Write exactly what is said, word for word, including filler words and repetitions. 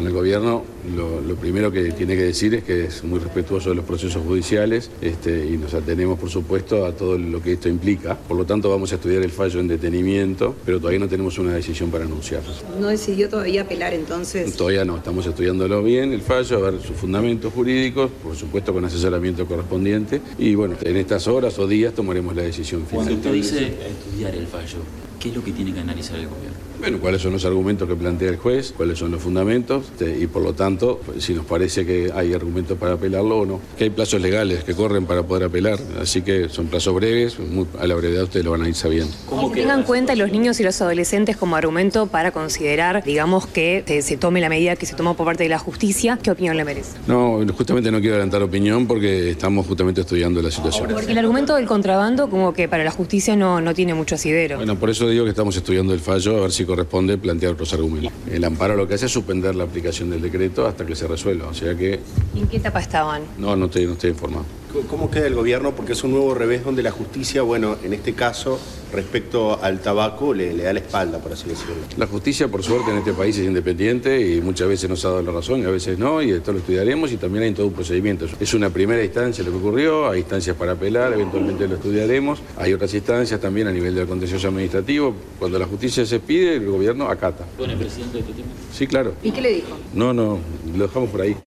Bueno, el gobierno lo, lo primero que tiene que decir es que es muy respetuoso de los procesos judiciales este, y nos atenemos, por supuesto, a todo lo que esto implica. Por lo tanto, vamos a estudiar el fallo en detenimiento, pero todavía no tenemos una decisión para anunciar. ¿No decidió todavía apelar entonces? Todavía no, estamos estudiándolo bien, el fallo, a ver sus fundamentos jurídicos, por supuesto con asesoramiento correspondiente, y bueno, en estas horas o días tomaremos la decisión final. Cuando usted dice estudiar el fallo, ¿qué es lo que tiene que analizar el gobierno? Bueno, cuáles son los argumentos que plantea el juez, cuáles son los fundamentos, este, y por lo tanto, si nos parece que hay argumentos para apelarlo o no. Que hay plazos legales que corren para poder apelar, así que son plazos breves, muy, a la brevedad ustedes lo van a ir sabiendo. ¿Cómo que tengan en cuenta los niños y los adolescentes como argumento para considerar, digamos, que se, se tome la medida que se tomó por parte de la justicia? ¿Qué opinión le merece? No, justamente no quiero adelantar opinión porque estamos justamente estudiando la situación. Porque el argumento del contrabando como que para la justicia no, no tiene mucho asidero. Bueno, por eso digo que estamos estudiando el fallo, a ver si corresponde plantear otros argumentos. El amparo lo que hace es suspender la aplicación del decreto hasta que se resuelva, o sea que... ¿En qué etapa estaban? No, no estoy, no estoy informado. ¿Cómo queda el gobierno? Porque es un nuevo revés donde la justicia, bueno, en este caso, respecto al tabaco, le, le da la espalda, por así decirlo. La justicia, por suerte, en este país es independiente y muchas veces nos ha dado la razón y a veces no, y esto lo estudiaremos y también hay todo un procedimiento. Es una primera instancia lo que ocurrió, hay instancias para apelar, eventualmente lo estudiaremos, hay otras instancias también a nivel del contencioso administrativo. Cuando la justicia se pide, el gobierno acata. ¿Con el presidente de este tema? Sí, claro. ¿Y qué le dijo? No, no, lo dejamos por ahí.